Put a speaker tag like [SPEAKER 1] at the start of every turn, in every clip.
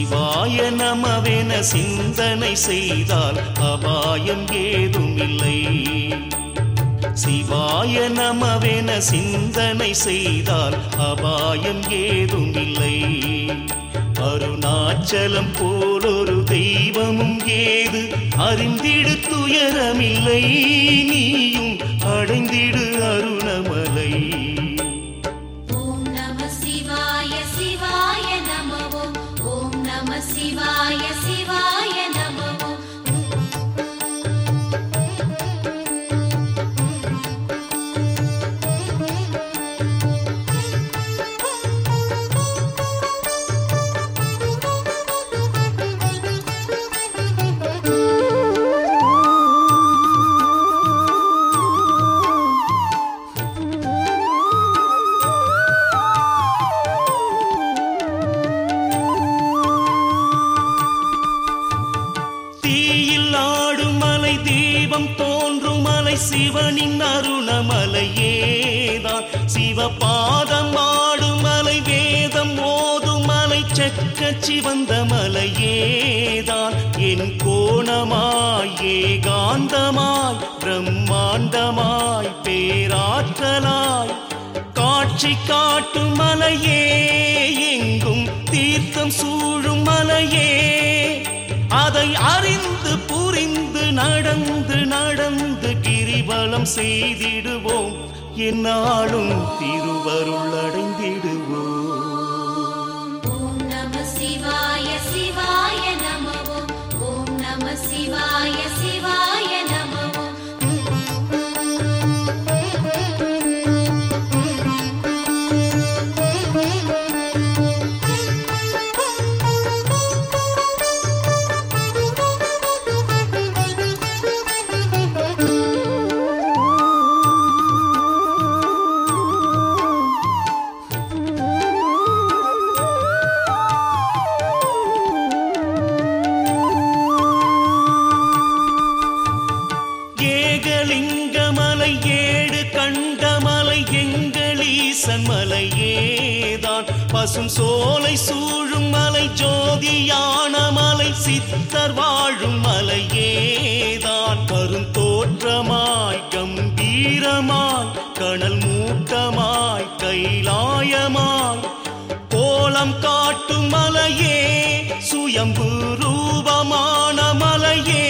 [SPEAKER 1] சிவாய நமவென சிந்தனை செய்தால் அபாயம் ஏதுமில்லை. சிவாய நமவென சிந்தனை செய்தால் அபாயம் ஏதுமில்லை. அருணாச்சலம் போலொரு தெய்வமும் ஏது, அறிந்திடு துயரமில்லை. நீயும் அடைந்திடு அருணமலை.
[SPEAKER 2] ஓம் நம சிவாய சிவாய நமோ. ஓம் நம சிவாய சிவாய நமோ. தீபம் தோன்றும் மலை சிவனின் அருணமலையேதான். சிவபாதம் ஆடும் மலை, வேதம் ஓதும் மலை, செக்க சிவந்த மலையேதான். என் கோணமாய் ஏகாந்தமாய் பிரம்மாண்டமாய் பேராற்றலாய் காட்சி காட்டும் மலையே, எங்கும் தீர்த்தம் சூழும் மலையே. அதை அறிந்து புரிந்து நடந்து நடந்து கிரிவலம் செய்திடுவோம், என்னாலும் திருவருள் அடைந்திடுவோம். ஓம் நம சிவாய சிவாய நமோ. ஓம் நம சிவாய சிவாய நமோ.
[SPEAKER 1] ஏகலிங்கமலை, ஏடு கண்டமலை, எங்களீசன் மலையேதான். பசும் சோலை சூழும் மலை, ஜோதியான மலை, சித்தர் வாழும் மலையேதான். கருந்தோற்றமாய் கம்பீரமாய் கனல் மூட்டமாய் கைலாயமாய் கோலம் காட்டும் மலையே, சுயம்பு ரூபமான மலையே.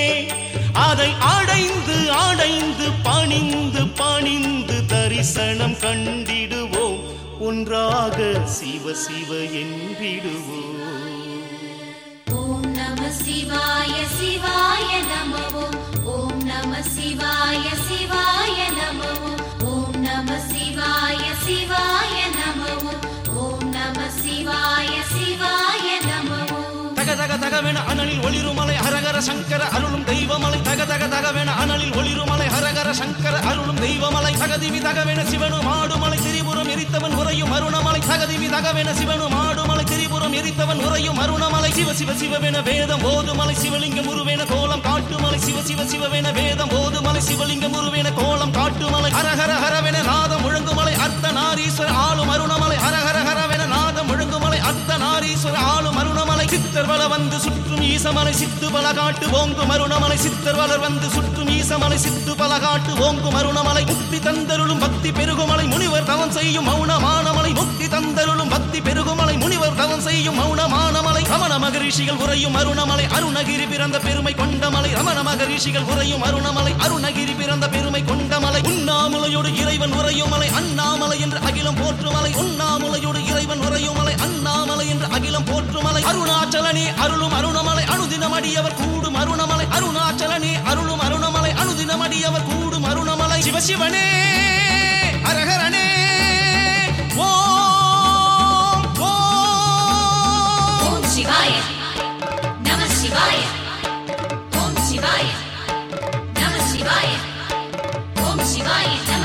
[SPEAKER 1] அதை அடைந்து அடைந்து பணிந்து பணிந்து தரிசனம் கண்டிடுவோம், ஒன்றாக சிவ சிவ என்றிடுவோம்.
[SPEAKER 2] ஓம் நம சிவாய சிவாய நமோ. ஓம் நம சிவாய சிவாய நமோ. ஓம் நம சிவாய சிவாய நமோ. ஓம் நம சிவாய சிவாய நமோ.
[SPEAKER 1] தக தக தகவென அனலில் ஒளிருமலை, ஹரஹர சங்கர அருளும் தெய்வமலை. தக தக தகவென அனலில் ஒளிருமலை, ஹரஹர சங்கர அருளும் தெய்வமலை. தகதிவி தகவென சிவனும் ஆடுமலை, திரிபுரம் எரித்தவன் உரையும் அருணமலை. தகதிவி தகவென சிவனும் ஆடுமலை, திரிபுரம் எரித்தவன் உரையும் அருணமலை. சிவ சிவ சிவவென வேதம் ஓதுமலை, சிவலிங்கம் உருவேன கோலம் காட்டுமலை. சிவ சிவ சிவவென வேதம் ஓதுமலை, சிவலிங்கம் உருவேன கோலம் காட்டுமலை. ஹரஹர ஹரவென நாதம் முழங்குமலை, அர்த்தநாரீஸ்வர ஆளும் அருணமலை. ஹரஹர ஹரவென நாதம் முழங்குமலை, அர்த்தநாரீஸ்வர ஆளும் அருணமலை. சித்தர் வள வந்து சுற்றும் ஈசமலை, சித்து பல காட்டு ஓங்கும் அருணமலை. சித்தர் வளர் வந்து சுற்றும் ஈசமலை, சித்து பல காட்டு ஓங்கும் அருணமலை. முக்தி தந்தருளும் பக்தி பெருகுமலை, முனிவர் தவம் செய்யும் மௌனமானமலை. முக்தி தந்தருளும் பக்தி பெருகுமலை, முனிவர் தவம் செய்யும் மௌனமானமலை. ரமண மகரிஷிகள் உரையும் அருணமலை, அருணகிரி பிறந்த பெருமை கொண்டமலை. ரமண மகரிஷிகள் உரையும் அருணமலை, அருணகிரி பிறந்த பெருமை கொண்டமலை. உண்ணாமுலையோடு இறைவன் உரையும் மலை, அண்ணாமலை என்று அகிலம் போற்றுமலை. உண்ணாமுலையோடு இறைவன் உரையும் மலை, அண்ணாமலை என்று அகிலம் போற்றுமலை. அருணாச்சலனே அருளும் அருணமலை, அனுதினம் அடியவர் கூடும் அருணமலை. அருணாச்சலனே அருளும் அருணமலை, அனுதினம் அடியவர் கூடும் அருணமலை. சிவசிவனே ஹரஹரனே ஓம் ஓம்.
[SPEAKER 2] ஓம் சிவாய நம சிவாய. ஓம் சிவாய நம சிவாய. ஓம் சிவாய.